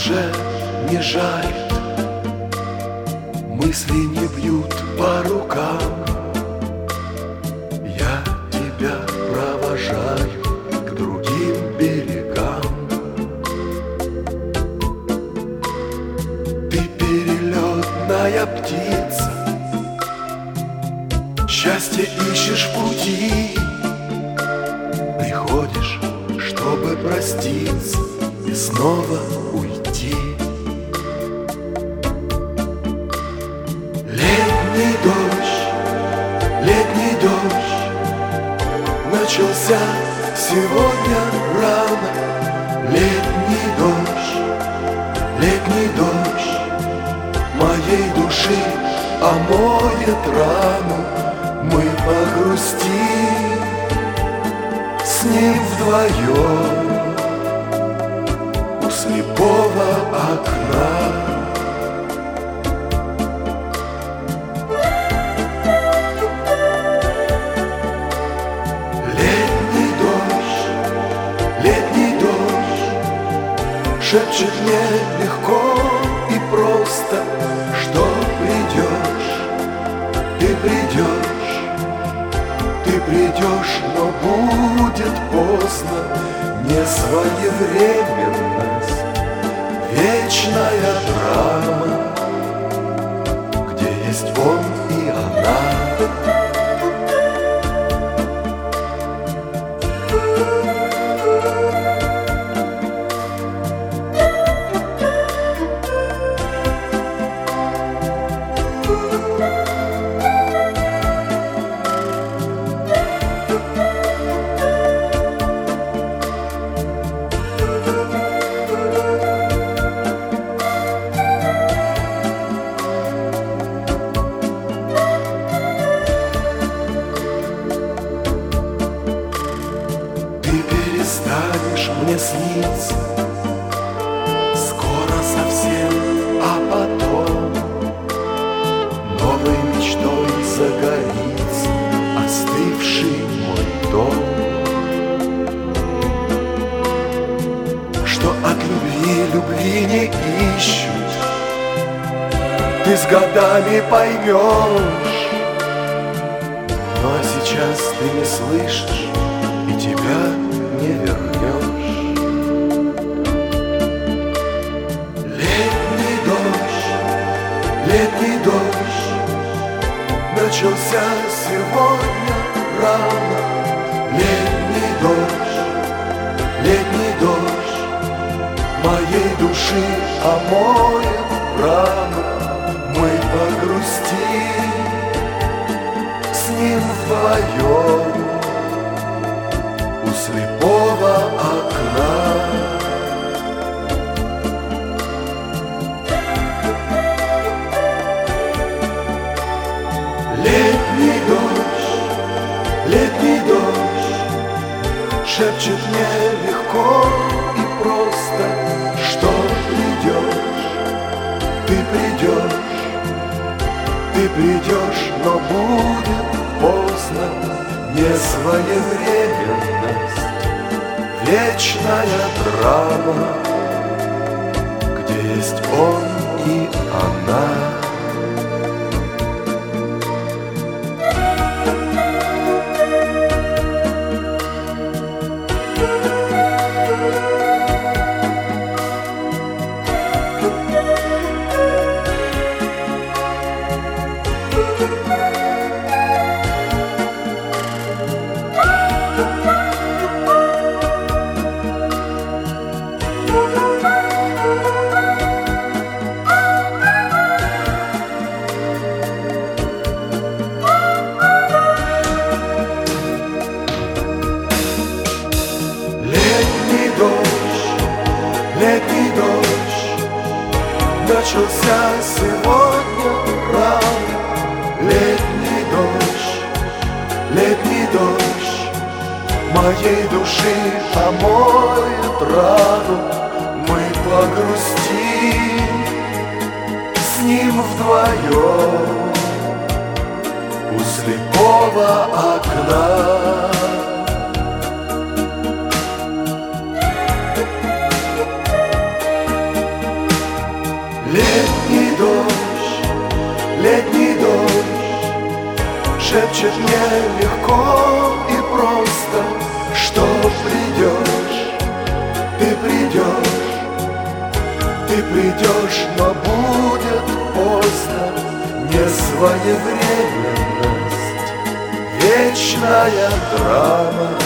уже не жарит, мысли не бьют по рукам. Я тебя провожаю к другим берегам. Ты перелетная птица, счастье ищешь в пути. Приходишь, чтобы проститься и снова уйти. Летний дождь начался сегодня рано. Летний дождь моей души омоет рану. Мы погрустим с ним вдвоем у слепого окна. Летний дождь шепчет мне легко и просто, что ты придешь, но будет поздно. Не своевременность, вечная драма, где есть он и она. Перестанешь мне сниться скоро совсем, а потом новой мечтой загорится остывший мой дом. Что от любви не ищут, ты с годами поймешь. Ну а сейчас ты не слышишь, и тебя не вернешь. Летний дождь начался сегодня рано. Летний дождь моей души омоет рану. Мы погрустим с ним вдвоем у слепого окна. Летний дождь шепчет мне легко и просто, что ты придешь, но будет поздно. Несвоевременность, вечная драма, где есть он и она. Летний дождь начался сегодня рано. Летний дождь моей души омоет рану. Мы погрустим с ним вдвоем у слепого окна. ждешь, но будет поздно. Несвоевременность, вечная драма.